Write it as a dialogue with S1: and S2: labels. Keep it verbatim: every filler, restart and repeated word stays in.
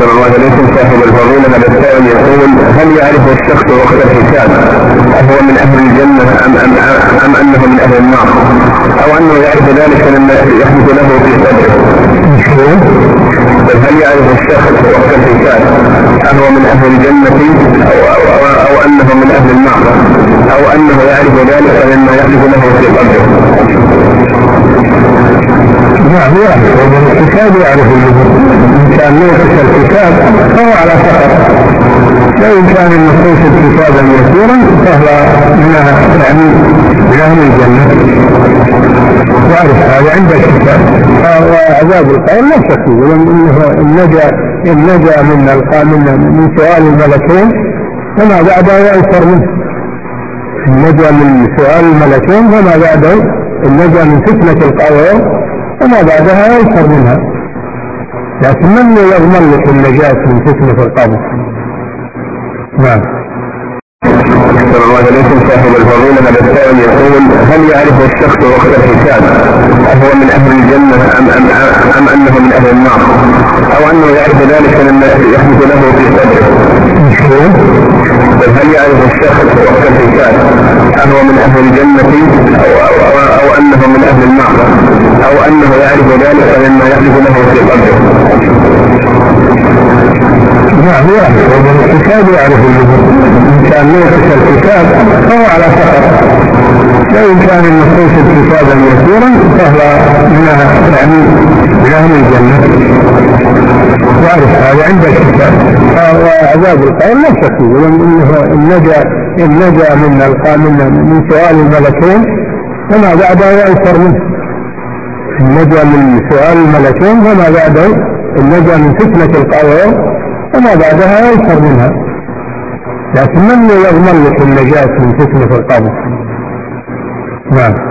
S1: أحسن الله إليكم. صاحب الفضيلة هذا السائل يقول: هل يعرف الشخص وقت الحساب أهو من أهل الجنة أم, أم, أم أنه من أهل النار، أو أنه يعرف ذلك لما يحدث له في صدره؟ هل يعرف الشخص وقت الحساب أهو من أهل الجنة أو, أو, أو, أو أنه من أهل النار، أو أنه يعرف ذلك لما يحدث له في صدره؟
S2: نعم يعرف، ومن الكتاب يعرف إن كان نوقف الكتاب فهو على خطر، وإن كان النصوص كتابا يسيرا فهو من يعني من أهل الجنة، يعرف هذا عند الكتاب. وعذاب القبر لا شك فيه، إن نجا إن نجا من القامن من سؤال الملكين فما بعده يأثر منه، إن نجا من سؤال الملكين فما بعده، إن نجا من فتنة القبر وما بعدها ينصر منها، لكن من يضمن لك النجاة من فتنة القبر؟ نعم.
S1: أحسن الله إليكم. صاحب الفضيلة هذا السائل يقول: هل يعرف الشخص وقت الحساب أهو من أهل الجنة أم, أم, أم أنه من أهل النار، أو أنه يعرف ذلك لما يحدث له في صدره؟ هل يعرف الشخص وقت الحساب أهو من أهل الجنة أو, أو, أو, أو أنه من أهل النار، أو أنه يعرف ذلك لما يحدث له في صدره؟
S2: نعم يعرف، ومن الكتاب يعرف إن كان نوقف الكتاب فهو على خطر، وإن كان النصوص كتابا يسيرا فهو من يعني من أهل الجنة، يعرف هذا عند الكتاب. وعذاب القبر لا شك فيه، إن نجا إن نجا من القامن من سؤال الملكين فما بعده يأثر منه، إن نجا من سؤال الملكين فما بعده، إن نجا من فتنة القبر وما بعدها ينصر منها، لكن من يضمن لك النجاة من فتنة القبر؟ نعم.